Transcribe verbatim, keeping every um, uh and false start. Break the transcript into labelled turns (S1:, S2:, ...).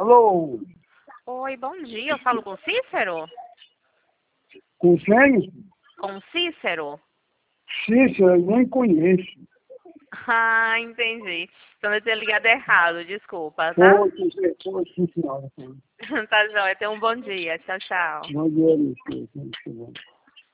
S1: Alô?
S2: Oi, bom dia. Eu falo com Cícero?
S1: Com quem?
S2: Com Cícero?
S1: Cícero, eu nem conheço.
S2: Ah, entendi. Então eu tenho ligado errado, desculpa, tá?
S1: Foi, foi, sim, senhora.
S2: Tá joia. Tenha um bom dia. Tchau, tchau.
S1: Bom dia, Cícero.